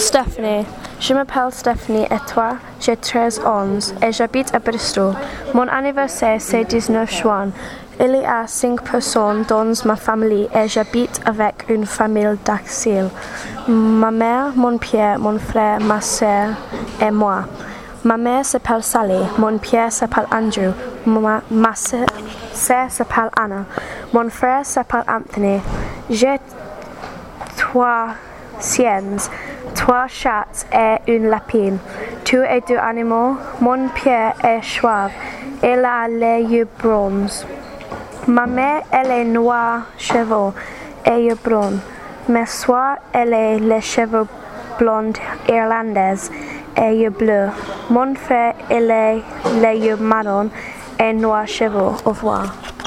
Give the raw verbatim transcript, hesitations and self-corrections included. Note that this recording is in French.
Stephanie. Je m'appelle Stephanie et toi? J'ai treize ans et j'habite à Bristol. Mon anniversaire c'est dix-neuf juin. Il y a cinq personnes dans ma famille et j'habite avec une famille d'exil. Ma mère, mon père, mon frère, ma soeur et moi. Ma mère s'appelle Sally, mon père s'appelle Andrew, ma, ma soeur s'appelle Anna, mon frère s'appelle Anthony. J'ai trois chiens, trois chats et une lapine. Tous et deux animaux. Mon père est chauve. Il a les yeux bruns. Ma mère, elle est noire, cheveux et yeux bruns. Ma soeur, elle a les cheveux blonds irlandaises et yeux bleus. Mon frère, il a les yeux marrons et noirs cheveux. Au revoir.